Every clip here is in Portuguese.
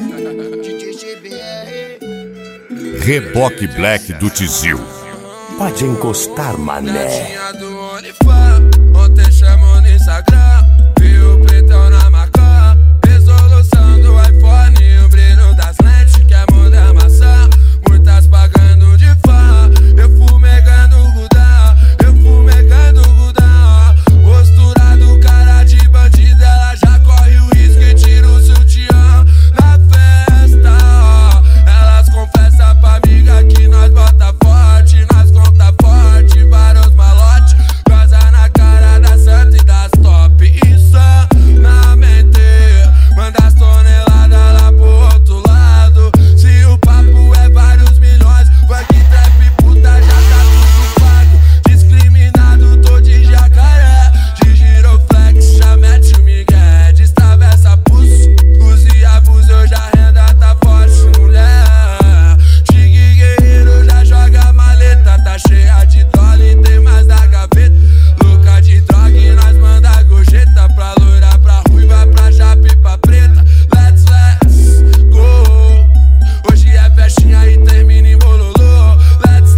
Reboque Black do Tizil. Pode encostar, mané. Ontem chamou no Instagram, viu o pretão na Macau. Resolução do iPhone, o brilho das lentes, que é mundo é maçã. Muitas pagando de fã, eu fumegando o gudão, eu fumegando o gudão. Postura do cara de bandida, ela já corre o risco e tira o sutiã na festa. Elas confessam pra amiga que nós bota forte, nós conta forte, vários malotes. Goza na cara da santa e das top, insanamente. Manda as toneladas lá pro outro lado. Se o papo é vários milhões, funk, trap, puta, já tá tudo pago. Discriminado, tô de jacaré, de giroflex, já mete o migué. Destravessa pulso, use e abuso, eu já renda, tá forte, mulher. Tigre guerreiro, já joga a maleta, tá cheia de dólar e tem mais na gaveta. Louca de droga e nós manda gorjeta, pra loira, pra ruiva, pra chapa e pra preta. Let's go. Hoje é festinha e termina em bololô. Let's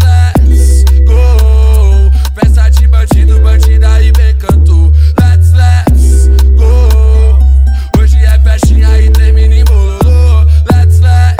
go. Peça de bandido, bandida e bem canto. Let's go. Hoje é festinha e termina em bololô. Let's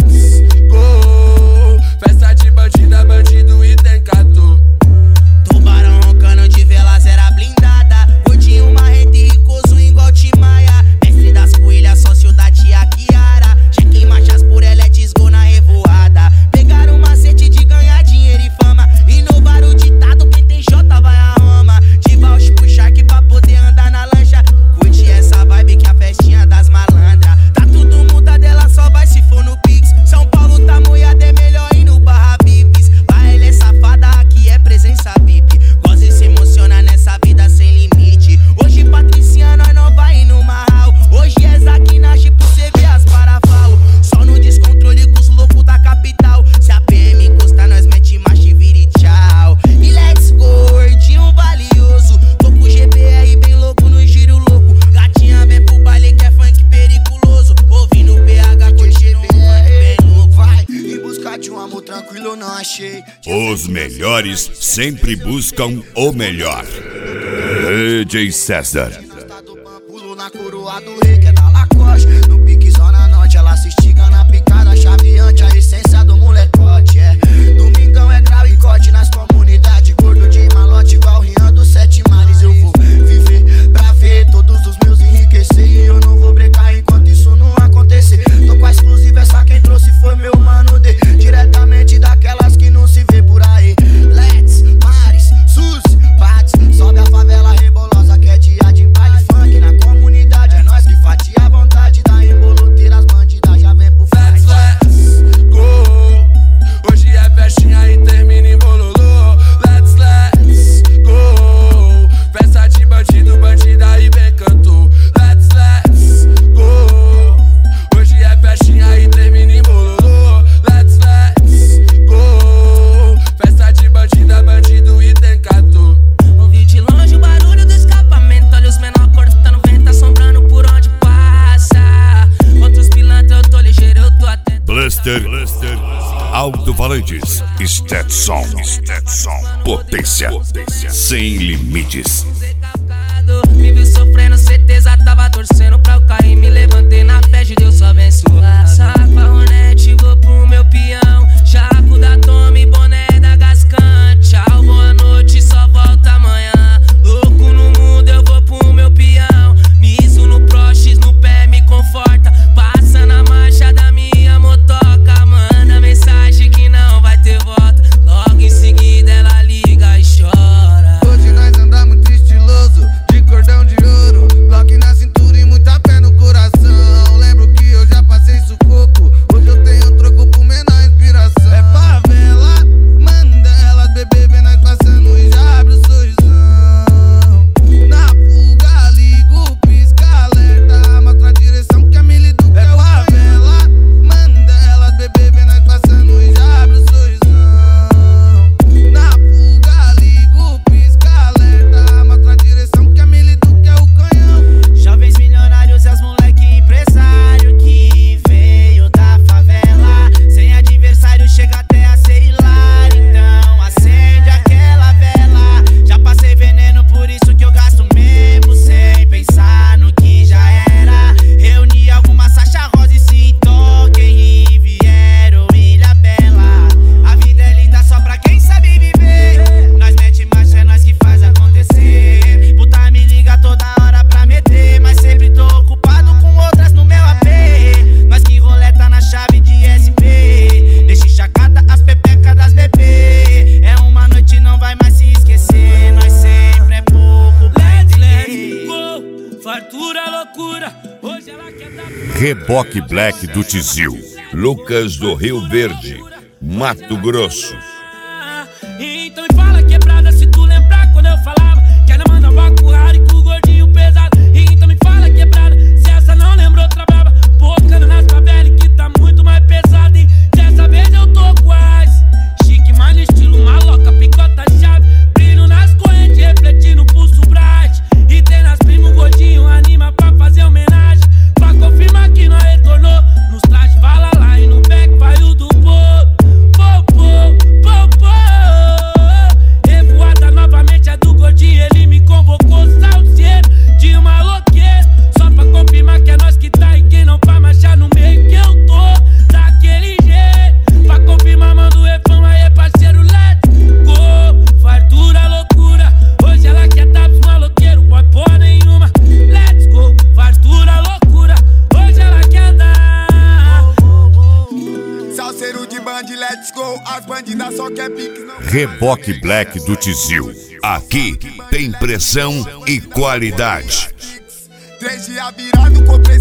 go. Peça de bandida, bandido e tem canto. Tubarão roncando de velas era blindada. Gordinho marreta e ricoso igual Timaya. Mestre das coelhas, sócio da tia Kiara. Cheque em marchas por eletes, gol na revoada. Pegaram o macete de ganhar dinheiro e fama. Inovaram o ditado, quem tem Jota vai a Roma. De Valsh pro Shark pra poder andar na lancha. Curte essa vibe que a festinha das malandras. Tá tudo muda dela, só vai se for no Pix. São Paulo tá moiado, é melhor ir no Barra Vips. Lá ela é safada, aqui é presença VIP. Goza e se emociona nessa vida sem limite. Hoje Patricinha, nós não vai ir no Marral. Hoje é Zaquinage pro cê ver as parafalo. Só no descontrole com os loucos da capital. Se a PM encostar, nós mete marcha e vira e tchau. E let's go, gordinho valioso. Tô com o GBR bem louco no giro louco. Gatinha vem pro baile que é funk periculoso. Ouvindo o PH curtindo um funk bem louco. Vai em busca de um amor tranquilo, eu não achei. Os melhores sempre buscam o melhor. DJ César. Pulo na coroa do rei, que é da Lacoste. No pique zona norte, ela se estiga na picada chaveante, a essência do molecote. É, domingão é grau e corte nas comunidades. Gordo de malote igual Rian dos Sete Mares. Eu vou viver pra ver todos os meus enriquecer. E eu não vou brecar enquanto isso não acontecer. Tô com a exclusiva, essa quem trouxe foi meu mano D. Diretamente daquelas que não se vê por aí. Let's, Mares, Suzy, Pates. Sobe a favela rebolosa que é dia de baile funk na comunidade. É nós que fatia a vontade da emboloteira. As bandidas já vem pro funk. Let's go. Hoje é festinha e termina em bololô. Let's go. Peça de bandido, bandida e bem canto. Let's go. Hoje é festinha e termina em bololô. Let's go. Peça de bandida, bandido e tem canto. Ouvi de longe o barulho do escapamento. Olha os menor cortando vento, assombrando por onde passa. Outros pilantras, eu tô ligeiro, eu tô atento. Blaster, alto-falantes, Stetson, potência sem limites. Me viu sofrendo, certeza tava torcendo pra eu cair. Me levantei na fé de Deus só abençoar. Saca Ronete, vou pro meu peão. Jaco da Tome, boné da Gascante. Tchau, boa noite, só volta amanhã. Louco no mundo, eu vou pro meu peão. Miso no Prox, no pé me conforta. Passa na marcha da minha motoca. Manda mensagem que não vai ter volta. Logo em seguida ela liga e chora. Hoje nós andamos estiloso, de cordão de ouro. Reboque Black do Tizil. Lucas do Rio Verde, Mato Grosso. Então me fala quebrada se tu lembrar quando eu falava que ela mandava com o Harry com o gordinho pesado. Então me fala quebrada se essa não lembrou trabalhava bocando nas favelas que tá muito mais pesado. E dessa vez eu tô quase chique, mas no estilo maloca, picota chave, brilho nas correntes, refletindo o pulso bright. E tem nas primos gordinho, anima pra fazer homenagem, pra confirmar que nós retornou. Nos trajes vala lá e no back vai o do revoada novamente é do gordinho, ele me convocou, salseiro de maloqueiro, só pra confirmar que é nós que tá e quem não vai marchar no meio que eu tô daquele jeito. Pra confirmar manda o refrão aí parceiro, let's go. Fartura loucura, hoje ela quer dar pros maloqueiros, pode pôr nenhuma. Let's go, fartura loucura, hoje ela quer dar. Salseiro de band, let's go. As bandidas só quer pique. Reboque Black do Tizil. Aqui tem pressão e qualidade. 3 dias virado, comprei